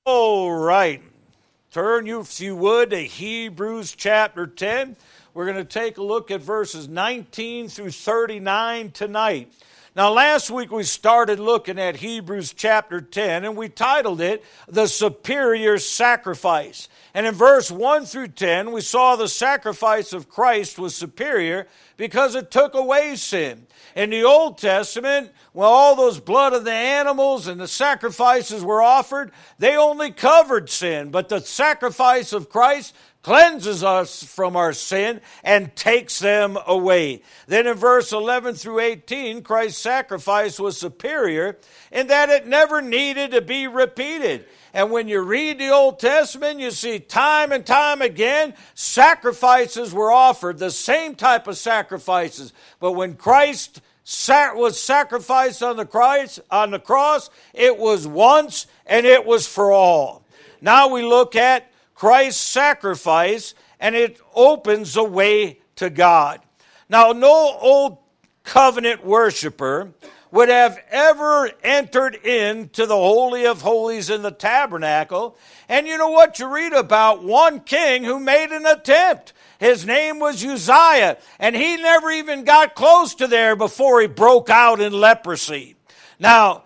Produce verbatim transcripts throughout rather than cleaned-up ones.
All right. Turn, you, if you would, to Hebrews chapter ten. We're going to take a look at verses nineteen through thirty-nine tonight. Now, last week we started looking at Hebrews chapter ten, and we titled it, The Superior Sacrifice. And in verse one through ten, we saw the sacrifice of Christ was superior because it took away sin. In the Old Testament, when all those blood of the animals and the sacrifices were offered, they only covered sin. But the sacrifice of Christ cleanses us from our sin and takes them away. Then in verse eleven through eighteen, Christ's sacrifice was superior in that it never needed to be repeated. And when you read the Old Testament, you see time and time again, sacrifices were offered, the same type of sacrifices. But when Christ was sacrificed on the cross, on the cross, it was once and it was for all. Now we look at Christ's sacrifice, and it opens a way to God. Now, no old covenant worshiper would have ever entered into the Holy of Holies in the tabernacle. And you know what? You read about one king who made an attempt. His name was Uzziah, and he never even got close to there before he broke out in leprosy. Now,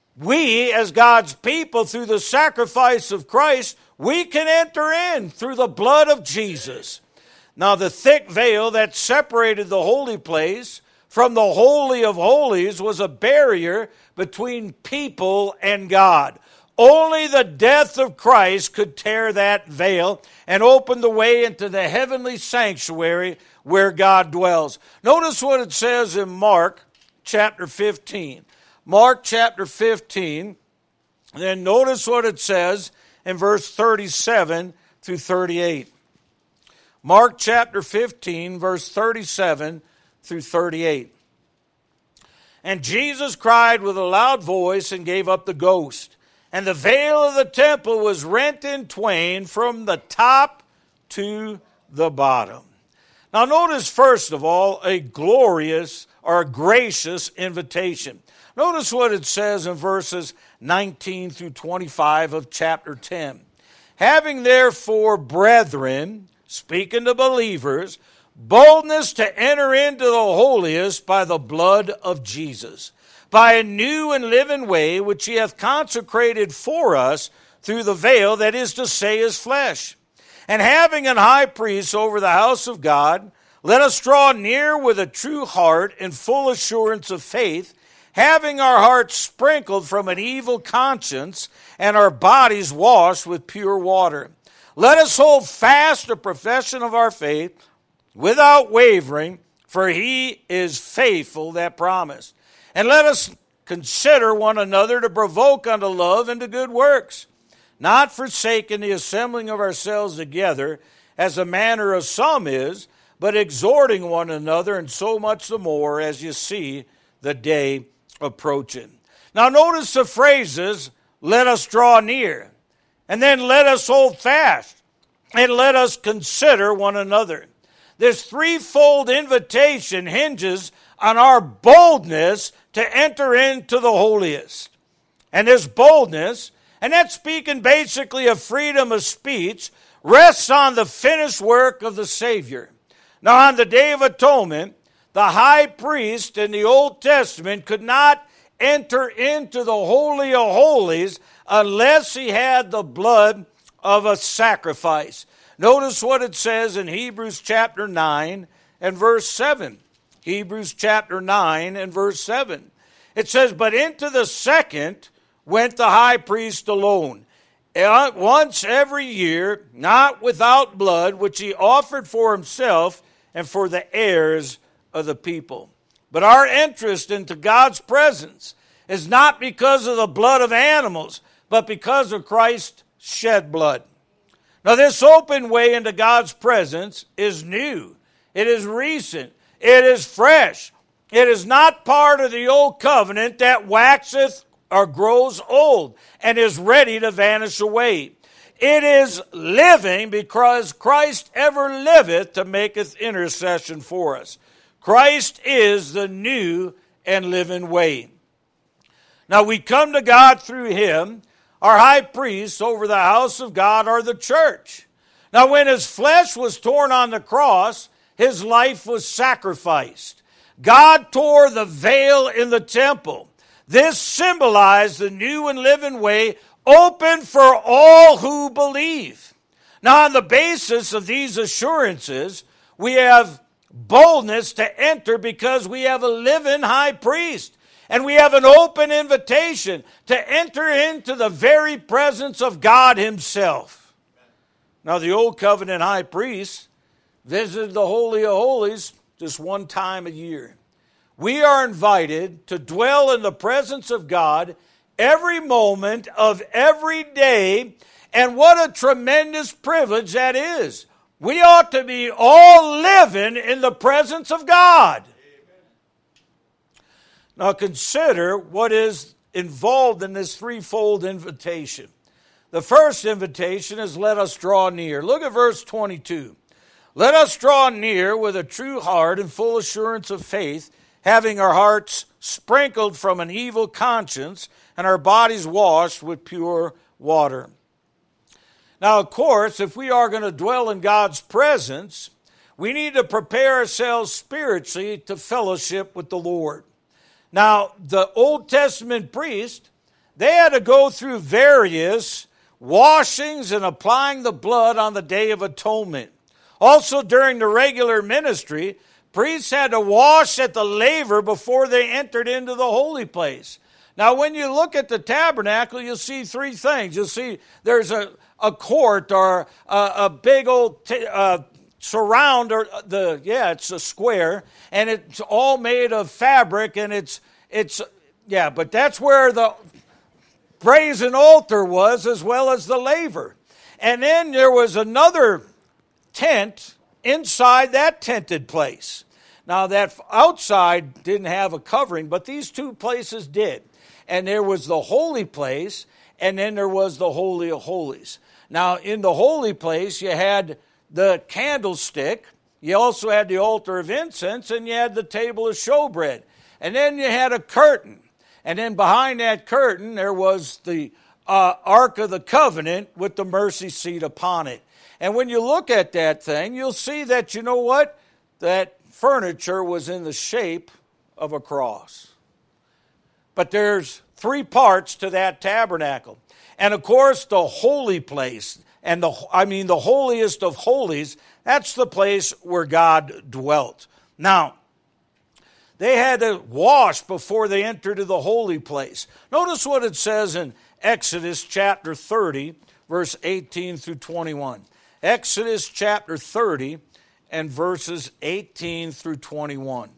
we as God's people, through the sacrifice of Christ, we can enter in through the blood of Jesus. Now, the thick veil that separated the holy place from the Holy of Holies was a barrier between people and God. Only the death of Christ could tear that veil and open the way into the heavenly sanctuary where God dwells. Notice what it says in Mark chapter fifteen. Mark chapter fifteen, and then notice what it says in verse thirty-seven through thirty-eight. Mark chapter fifteen, verse thirty-seven through thirty-eight. And Jesus cried with a loud voice and gave up the ghost. And the veil of the temple was rent in twain from the top to the bottom. Now notice first of all a glorious or a gracious invitation. Notice what it says in verses nineteen through twenty-five of chapter ten. Having therefore, brethren, speaking to believers, boldness to enter into the holiest by the blood of Jesus, by a new and living way which he hath consecrated for us through the veil, that is to say, his flesh. And having an high priest over the house of God, let us draw near with a true heart and full assurance of faith, having our hearts sprinkled from an evil conscience and our bodies washed with pure water. Let us hold fast the profession of our faith without wavering, for he is faithful that promised. And let us consider one another to provoke unto love and to good works, not forsaking the assembling of ourselves together, as the manner of some is, but exhorting one another, and so much the more as you see the day approaching. Now notice the phrases, let us draw near, and then let us hold fast, and let us consider one another. This threefold invitation hinges on our boldness to enter into the holiest. And this boldness, and that's speaking basically of freedom of speech, rests on the finished work of the Savior. Now on the Day of Atonement, the high priest in the Old Testament could not enter into the Holy of Holies unless he had the blood of a sacrifice. Notice what it says in Hebrews chapter nine and verse seven. Hebrews chapter nine and verse seven. It says, but into the second went the high priest alone, once every year, not without blood, which he offered for himself and for the heirs of the people. But our interest into God's presence is not because of the blood of animals, but because of Christ's shed blood. Now, this open way into God's presence is new. It is recent. It is fresh. It is not part of the old covenant that waxeth or grows old and is ready to vanish away. It is living because Christ ever liveth to maketh intercession for us. Christ is the new and living way. Now we come to God through him our high priest over the house of God or the church. Now, when his flesh was torn on the cross, his life was sacrificed. God tore the veil in the temple. This symbolized the new and living way open for all who believe. Now, on the basis of these assurances, we have boldness to enter because we have a living high priest. And we have an open invitation to enter into the very presence of God himself. Now, the old covenant high priest visited the Holy of Holies just one time a year. We are invited to dwell in the presence of God every moment of every day. And what a tremendous privilege that is. We ought to be all living in the presence of God. Now consider what is involved in this threefold invitation. The first invitation is let us draw near. Look at verse twenty-two. Let us draw near with a true heart and full assurance of faith, having our hearts sprinkled from an evil conscience and our bodies washed with pure water. Now, of course, if we are going to dwell in God's presence, we need to prepare ourselves spiritually to fellowship with the Lord. Now, the Old Testament priest, they had to go through various washings and applying the blood on the Day of Atonement. Also, during the regular ministry, priests had to wash at the laver before they entered into the holy place. Now, when you look at the tabernacle, you'll see three things. You'll see there's a, a court or a, a big old t- uh, surround, or the yeah, it's a square, and it's all made of fabric, and it's it's yeah, but that's where the brazen altar was, as well as the laver. And then there was another tent inside that tented place. Now that outside didn't have a covering, but these two places did. And there was the holy place, and then there was the Holy of Holies. Now in the holy place you had the candlestick, you also had the altar of incense, and you had the table of showbread. And then you had a curtain. And then behind that curtain there was the uh, Ark of the Covenant with the mercy seat upon it. And when you look at that thing, you'll see that, you know what? That furniture was in the shape of a cross. But there's three parts to that tabernacle. And of course, the holy place, and the I mean the holiest of holies, that's the place where God dwelt. Now, they had to wash before they entered to the holy place. Notice what it says in Exodus chapter thirty, verse eighteen through twenty-one. Exodus chapter thirty and verses eighteen through twenty-one.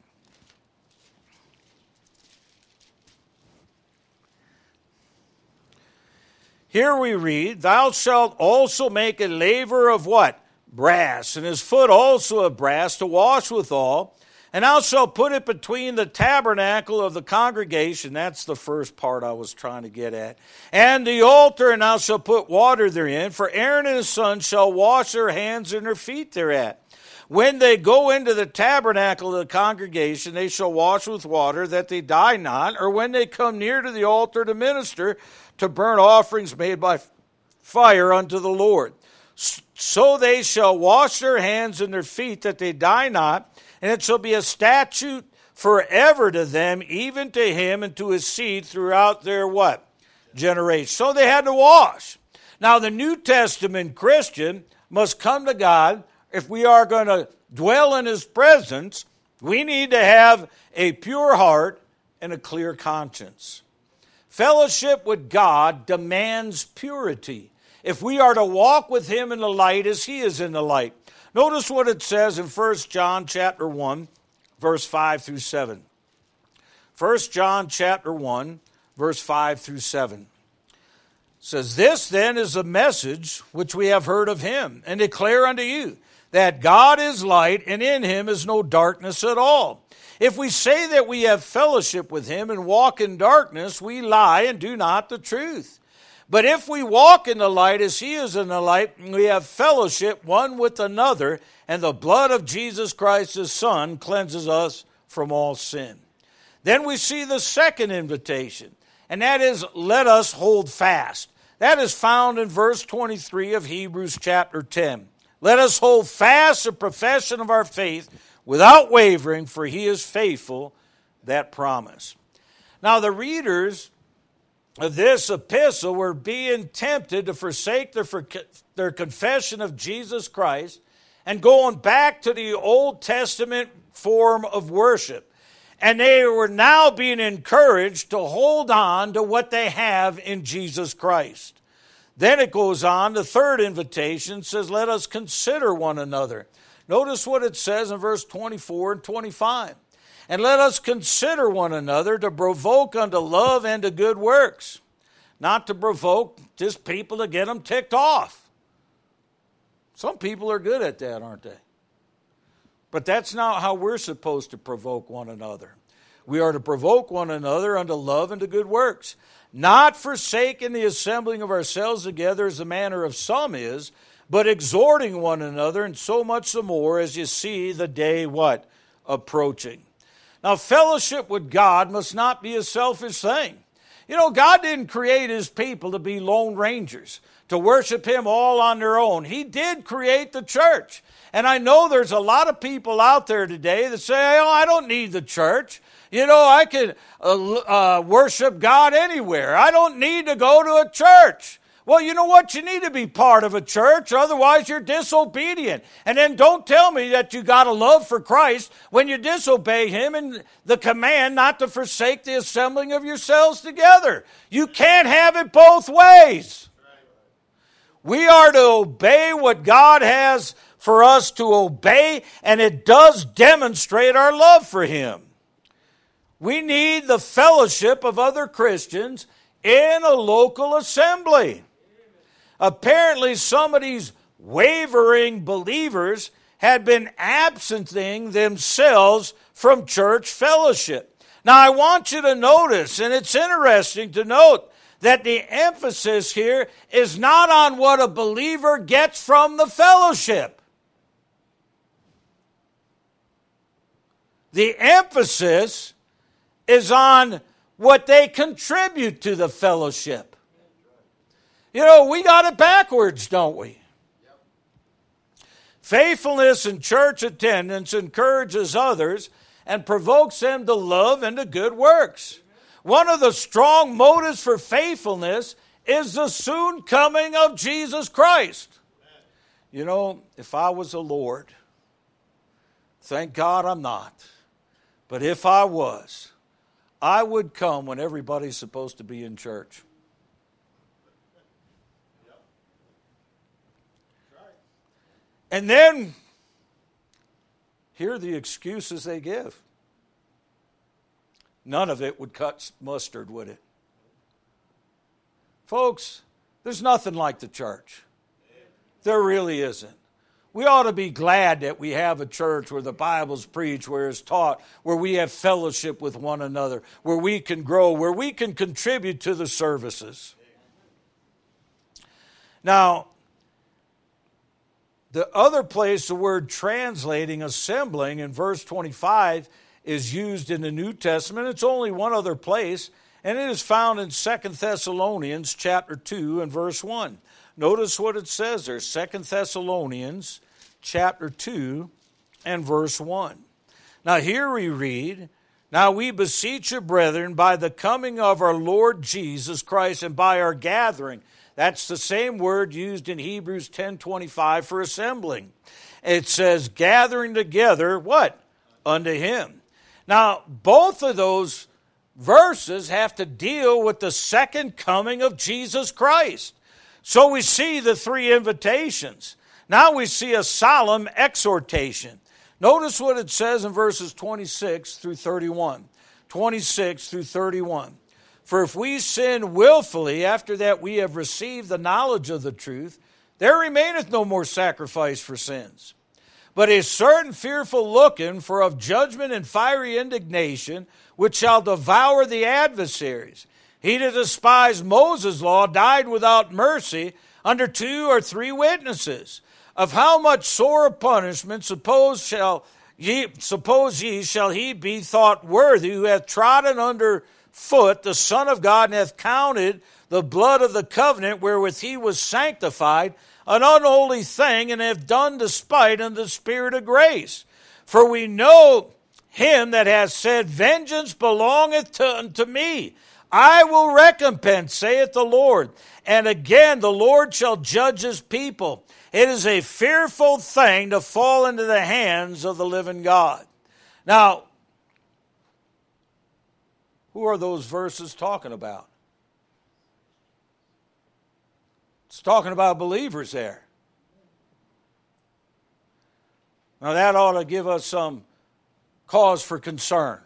Here we read, Thou shalt also make a laver of what? Brass, and his foot also of brass to wash withal. And thou shalt put it between the tabernacle of the congregation. That's the first part I was trying to get at. And the altar, and thou shalt put water therein. For Aaron and his sons shall wash their hands and their feet thereat. When they go into the tabernacle of the congregation, they shall wash with water, that they die not. Or when they come near to the altar to minister, to burn offerings made by fire unto the Lord. So they shall wash their hands and their feet, that they die not. And it shall be a statute forever to them, even to him and to his seed throughout their what? Generation. So they had to wash. Now the New Testament Christian must come to God. If we are going to dwell in his presence, we need to have a pure heart and a clear conscience. Fellowship with God demands purity. If we are to walk with him in the light as he is in the light. Notice what it says in First John chapter one, verse five through seven. First John chapter one, verse five through seven. It says, This then is the message which we have heard of him, and declare unto you, that God is light, and in him is no darkness at all. If we say that we have fellowship with him and walk in darkness, we lie and do not the truth. But if we walk in the light as he is in the light, we have fellowship one with another, and the blood of Jesus Christ his Son cleanses us from all sin. Then we see the second invitation, and that is, let us hold fast. That is found in verse twenty-three of Hebrews chapter ten. Let us hold fast the profession of our faith without wavering, for he is faithful that promise. Now the readers of this epistle were being tempted to forsake their, their confession of Jesus Christ and going back to the Old Testament form of worship. And they were now being encouraged to hold on to what they have in Jesus Christ. Then it goes on, the third invitation says, let us consider one another. Notice what it says in verse twenty-four and twenty-five. And let us consider one another to provoke unto love and to good works. Not to provoke just people to get them ticked off. Some people are good at that, aren't they? But that's not how we're supposed to provoke one another. We are to provoke one another unto love and to good works, not forsaking the assembling of ourselves together as the manner of some is, but exhorting one another, and so much the more as you see the day what? Approaching. Now, fellowship with God must not be a selfish thing. You know, God didn't create his people to be lone rangers, to worship him all on their own. He did create the church. And I know there's a lot of people out there today that say, oh, I don't need the church. You know, I can uh, uh, worship God anywhere. I don't need to go to a church. Well, you know what? You need to be part of a church, otherwise you're disobedient. And then don't tell me that you got a love for Christ when you disobey him and the command not to forsake the assembling of yourselves together. You can't have it both ways. We are to obey what God has for us to obey, and it does demonstrate our love for him. We need the fellowship of other Christians in a local assembly. Apparently, some of these wavering believers had been absenting themselves from church fellowship. Now, I want you to notice, and it's interesting to note, that the emphasis here is not on what a believer gets from the fellowship. The emphasis is on what they contribute to the fellowship. You know, we got it backwards, don't we? Yep. Faithfulness in church attendance encourages others and provokes them to love and to good works. One of the strong motives for faithfulness is the soon coming of Jesus Christ. You know, if I was the Lord, thank God I'm not, but if I was, I would come when everybody's supposed to be in church. And then, here are the excuses they give. None of it would cut mustard, would it? Folks, there's nothing like the church. There really isn't. We ought to be glad that we have a church where the Bible's preached, where it's taught, where we have fellowship with one another, where we can grow, where we can contribute to the services. Now, the other place the word translating, assembling, in verse twenty-five is used in the New Testament. It's only one other place, and it is found in Second Thessalonians chapter two and verse one. Notice what it says there, Second Thessalonians chapter two and verse one. Now here we read, now we beseech you, brethren, by the coming of our Lord Jesus Christ and by our gathering. That's the same word used in Hebrews ten twenty-five for assembling. It says gathering together, what? Unto him. Now, both of those verses have to deal with the second coming of Jesus Christ. So we see the three invitations. Now we see a solemn exhortation. Notice what it says in verses twenty-six through thirty-one. twenty-six through thirty-one. For if we sin willfully after that we have received the knowledge of the truth, there remaineth no more sacrifice for sins, but a certain fearful looking for of judgment and fiery indignation, which shall devour the adversaries. He that despised Moses' law died without mercy under two or three witnesses. Of how much sore punishment suppose shall ye suppose ye shall he be thought worthy who hath trodden under foot the Son of God and hath counted the blood of the covenant wherewith he was sanctified, an unholy thing, and have done despite unto the Spirit of grace. For we know him that has said, Vengeance belongeth to, unto me. I will recompense, saith the Lord. And again, the Lord shall judge his people. It is a fearful thing to fall into the hands of the living God. Now, who are those verses talking about? It's talking about believers there. Now that ought to give us some cause for concern.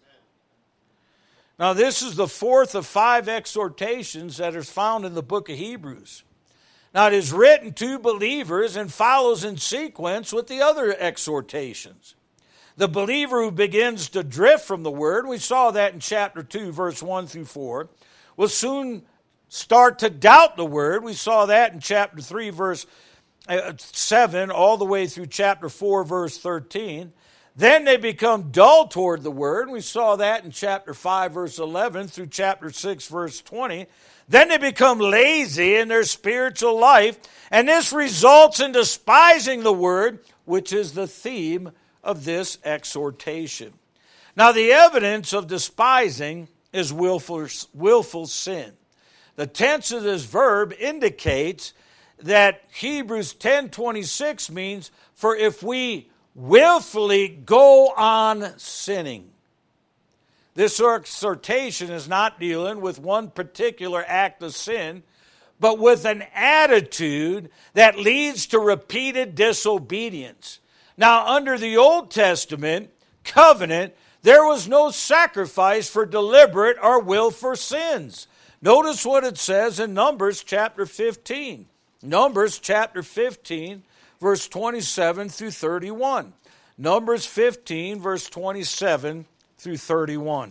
Now this is the fourth of five exhortations that is found in the book of Hebrews. Now it is written to believers and follows in sequence with the other exhortations. The believer who begins to drift from the word, we saw that in chapter two, verse one through four, will soon start to doubt the word. We saw that in chapter three, verse seven, all the way through chapter four, verse thirteen. Then they become dull toward the word. We saw that in chapter five, verse eleven, through chapter six, verse twenty. Then they become lazy in their spiritual life, and this results in despising the word, which is the theme of this exhortation. Now, the evidence of despising is willful, willful sin. The tense of this verb indicates that Hebrews ten twenty-six means, for if we willfully go on sinning. This exhortation is not dealing with one particular act of sin, but with an attitude that leads to repeated disobedience. Now, under the Old Testament covenant, there was no sacrifice for deliberate or willful sins. Notice what it says in Numbers chapter fifteen. Numbers chapter fifteen, verse twenty-seven through thirty-one. Numbers fifteen, verse twenty-seven through thirty-one.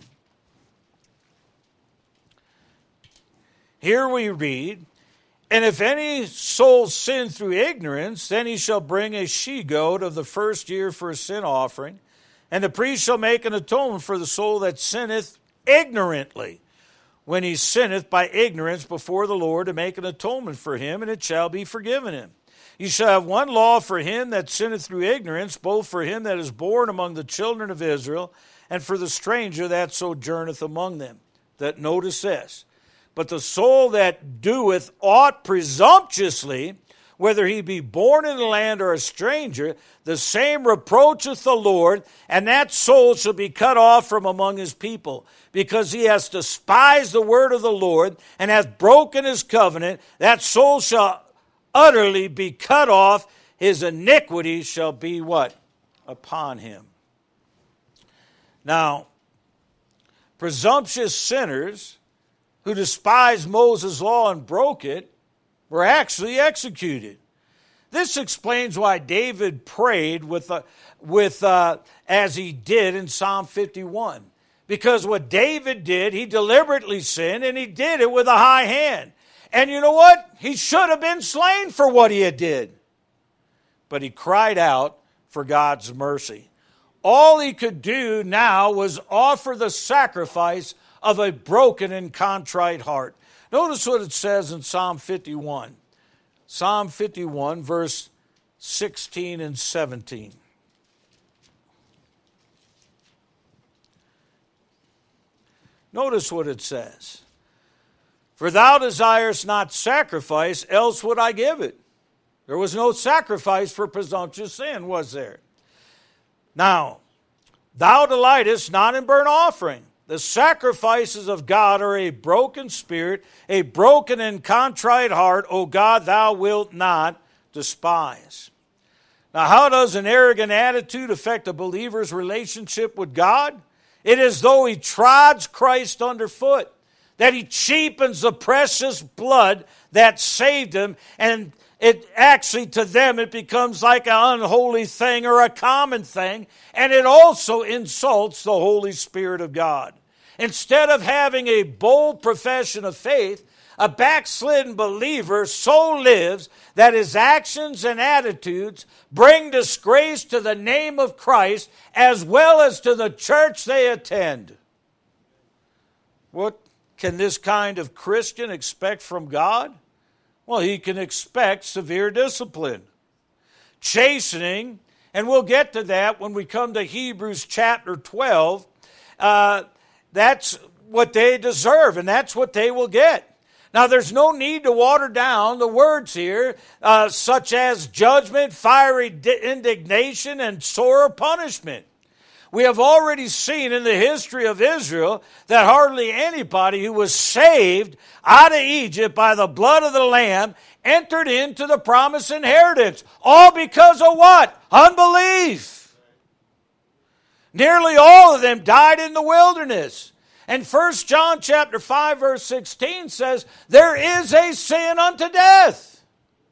Here we read, And if any soul sin through ignorance, then he shall bring a she-goat of the first year for a sin offering, and the priest shall make an atonement for the soul that sinneth ignorantly, when he sinneth by ignorance before the Lord, to make an atonement for him, and it shall be forgiven him. You shall have one law for him that sinneth through ignorance, both for him that is born among the children of Israel, and for the stranger that sojourneth among them. That notice this. But the soul that doeth aught presumptuously, whether he be born in the land or a stranger, the same reproacheth the Lord, and that soul shall be cut off from among his people, because he has despised the word of the Lord, and hath broken his covenant. That soul shall utterly be cut off. His iniquity shall be what? Upon him. Now, presumptuous sinners who despised Moses' law and broke it were actually executed. This explains why David prayed with, uh, with uh, as he did in Psalm fifty-one. Because what David did, he deliberately sinned, and he did it with a high hand. And you know what? He should have been slain for what he had did. But he cried out for God's mercy. All he could do now was offer the sacrifice of a broken and contrite heart. Notice what it says in Psalm fifty-one. Psalm fifty-one, verse sixteen and seventeen. Notice what it says. For thou desirest not sacrifice, else would I give it. There was no sacrifice for presumptuous sin, was there? Now, thou delightest not in burnt offering. The sacrifices of God are a broken spirit, a broken and contrite heart, O God, thou wilt not despise. Now, how does an arrogant attitude affect a believer's relationship with God? It is though he trods Christ underfoot, that he cheapens the precious blood that saved him, and it actually, to them, it becomes like an unholy thing or a common thing, and it also insults the Holy Spirit of God. Instead of having a bold profession of faith, a backslidden believer so lives that his actions and attitudes bring disgrace to the name of Christ as well as to the church they attend. What can this kind of Christian expect from God? Well, he can expect severe discipline, chastening, and we'll get to that when we come to Hebrews chapter twelve. Uh, that's what they deserve, and that's what they will get. Now, there's no need to water down the words here, uh, such as judgment, fiery indignation, and sore punishment. We have already seen in the history of Israel that hardly anybody who was saved out of Egypt by the blood of the Lamb entered into the promised inheritance. All because of what? Unbelief. Nearly all of them died in the wilderness. And First John chapter five verse sixteen says, there is a sin unto death.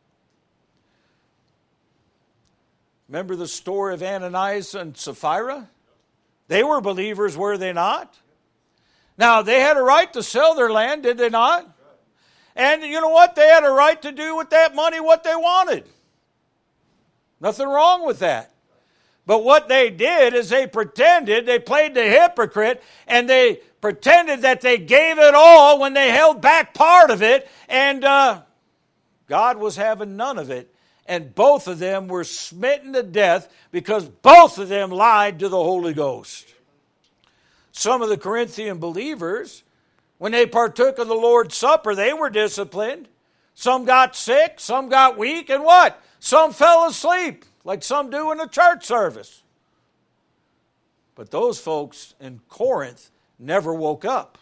Remember the story of Ananias and Sapphira? They were believers, were they not? Now, they had a right to sell their land, did they not? And you know what? They had a right to do with that money what they wanted. Nothing wrong with that. But what they did is they pretended, they played the hypocrite, and they pretended that they gave it all when they held back part of it, and uh, God was having none of it. And both of them were smitten to death because both of them lied to the Holy Ghost. Some of the Corinthian believers, when they partook of the Lord's Supper, they were disciplined. Some got sick, some got weak, and what? Some fell asleep, like some do in a church service. But those folks in Corinth never woke up.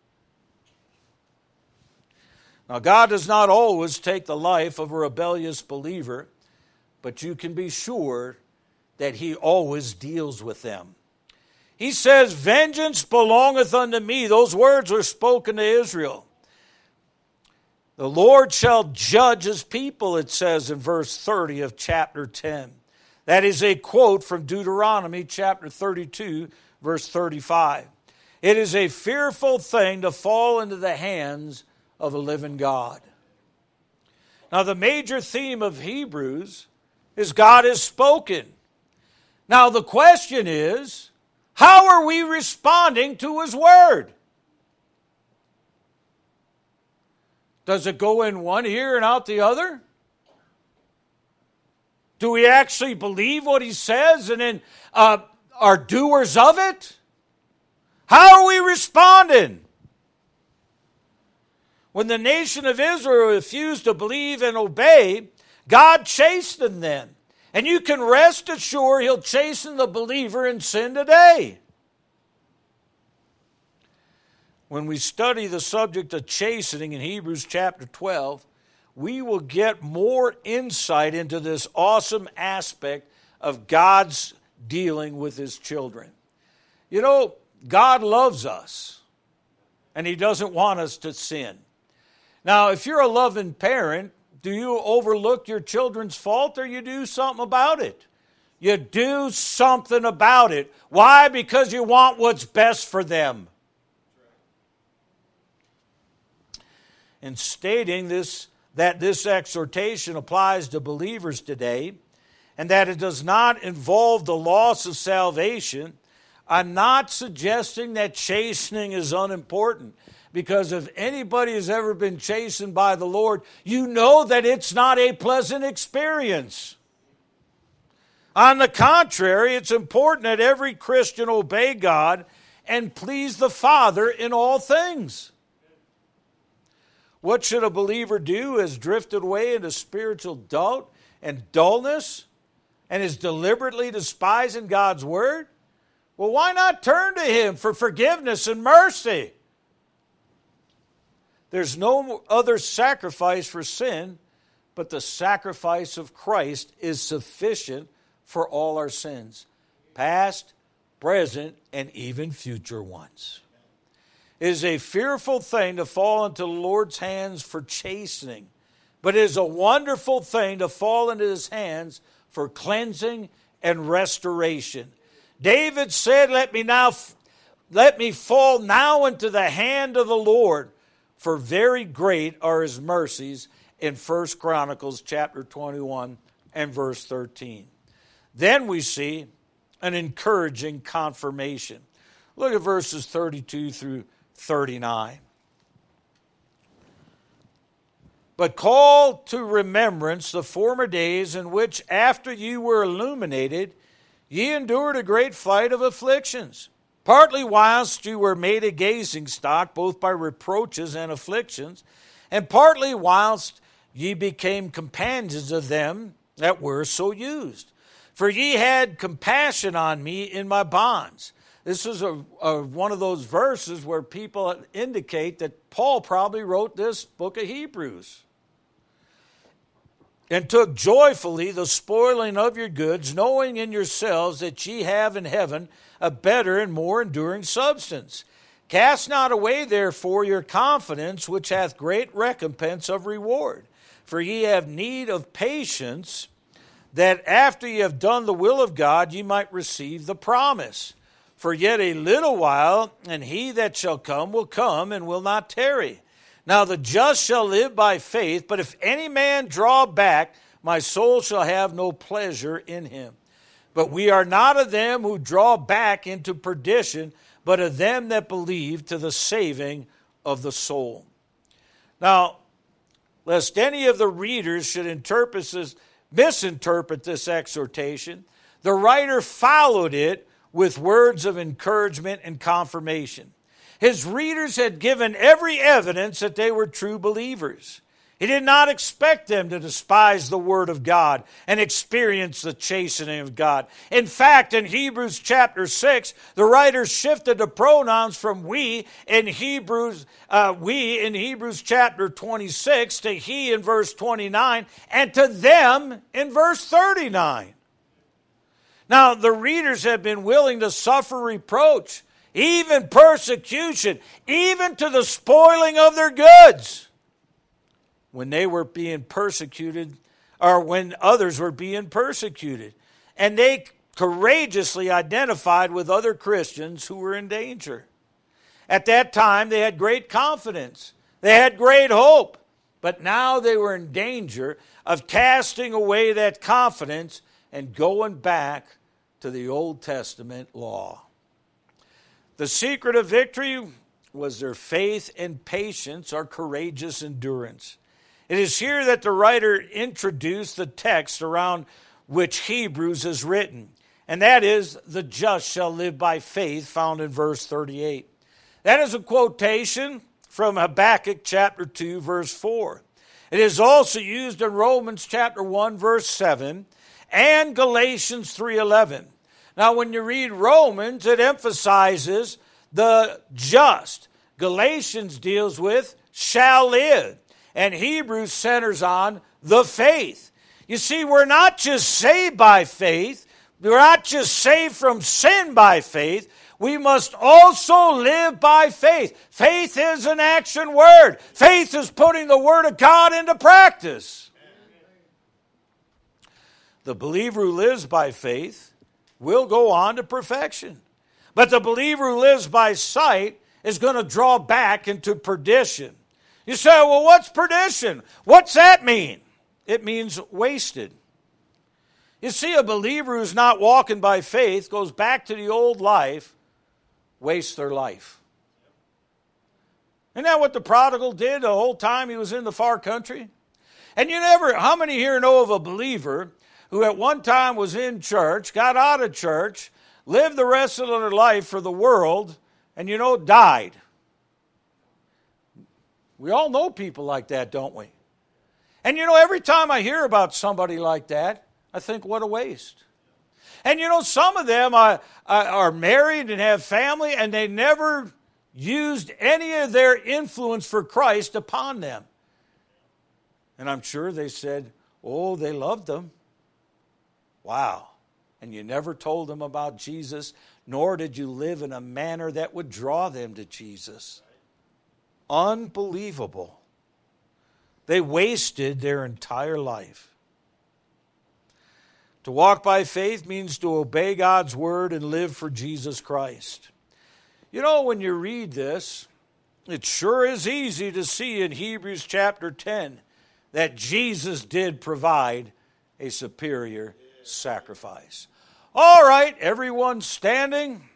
Now, God does not always take the life of a rebellious believer, but you can be sure that He always deals with them. He says, vengeance belongeth unto me. Those words were spoken to Israel. The Lord shall judge His people, it says in verse thirty of chapter ten. That is a quote from Deuteronomy chapter thirty-two, verse thirty-five. It is a fearful thing to fall into the hands of a living God. Now, the major theme of Hebrews is God has spoken. Now, the question is, how are we responding to His Word? Does it go in one ear and out the other? Do we actually believe what He says and then uh, are doers of it? How are we responding? When the nation of Israel refused to believe and obey, God chastened them. And you can rest assured He'll chasten the believer in sin today. When we study the subject of chastening in Hebrews chapter twelve, we will get more insight into this awesome aspect of God's dealing with His children. You know, God loves us, and He doesn't want us to sin. Now, if you're a loving parent, do you overlook your children's fault or you do something about it? You do something about it. Why? Because you want what's best for them. In stating this, that this exhortation applies to believers today, and that it does not involve the loss of salvation, I'm not suggesting that chastening is unimportant. Because if anybody has ever been chastened by the Lord, you know that it's not a pleasant experience. On the contrary, it's important that every Christian obey God and please the Father in all things. What should a believer do who has drifted away into spiritual doubt and dullness and is deliberately despising God's Word? Well, why not turn to Him for forgiveness and mercy? There's no other sacrifice for sin, but the sacrifice of Christ is sufficient for all our sins, past, present, and even future ones. It is a fearful thing to fall into the Lord's hands for chastening, but it is a wonderful thing to fall into His hands for cleansing and restoration. David said, let me now, let me fall now into the hand of the Lord, for very great are His mercies, in First Chronicles chapter twenty-one and verse thirteen. Then we see an encouraging confirmation. Look at verses thirty-two through thirty-nine. but call to remembrance the former days in which, after ye were illuminated, ye endured a great fight of afflictions, partly whilst you were made a gazing stock, both by reproaches and afflictions, and partly whilst ye became companions of them that were so used. For ye had compassion on me in my bonds. This is a, a, one of those verses where people indicate that Paul probably wrote this book of Hebrews. And took joyfully the spoiling of your goods, knowing in yourselves that ye have in heaven a better and more enduring substance. Cast not away therefore your confidence, which hath great recompense of reward. For ye have need of patience, that after ye have done the will of God, ye might receive the promise. For yet a little while, and he that shall come will come, and will not tarry. Now the just shall live by faith, but if any man draw back, my soul shall have no pleasure in him. But we are not of them who draw back into perdition, but of them that believe to the saving of the soul. Now, lest any of the readers should interpret this, misinterpret this exhortation, the writer followed it with words of encouragement and confirmation. His readers had given every evidence that they were true believers. He did not expect them to despise the Word of God and experience the chastening of God. In fact, in Hebrews chapter six, the writer shifted the pronouns from we in Hebrews, uh, we in Hebrews chapter twenty-six to he in verse twenty-nine and to them in verse thirty-nine. Now, the readers had been willing to suffer reproach, even persecution, even to the spoiling of their goods, when they were being persecuted, or when others were being persecuted. And they courageously identified with other Christians who were in danger. At that time, they had great confidence. They had great hope. But now they were in danger of casting away that confidence and going back to the Old Testament law. The secret of victory was their faith and patience, or courageous endurance. It is here that the writer introduced the text around which Hebrews is written, and that is, the just shall live by faith, found in verse thirty-eight. That is a quotation from Habakkuk chapter two, verse four. It is also used in Romans chapter one, verse seven, and Galatians three eleven. Now, when you read Romans, it emphasizes the just. Galatians deals with shall live. And Hebrews centers on the faith. You see, we're not just saved by faith. We're not just saved from sin by faith. We must also live by faith. Faith is an action word. Faith is putting the Word of God into practice. The believer who lives by faith will go on to perfection. But the believer who lives by sight is going to draw back into perdition. You say, well, what's perdition? What's that mean? It means wasted. You see, a believer who's not walking by faith goes back to the old life, wastes their life. Isn't that what the prodigal did the whole time he was in the far country? And you never, how many here know of a believer who at one time was in church, got out of church, lived the rest of their life for the world, and you know, died? We all know people like that, don't we? And you know, every time I hear about somebody like that, I think, what a waste. And you know, some of them are, are married and have family, and they never used any of their influence for Christ upon them. And I'm sure they said, oh, they loved them. Wow. And you never told them about Jesus, nor did you live in a manner that would draw them to Jesus. Unbelievable. They wasted their entire life. To walk by faith means to obey God's word and live for Jesus Christ. You know, when you read this, it sure is easy to see in Hebrews chapter ten that Jesus did provide a superior sacrifice. All right, everyone standing.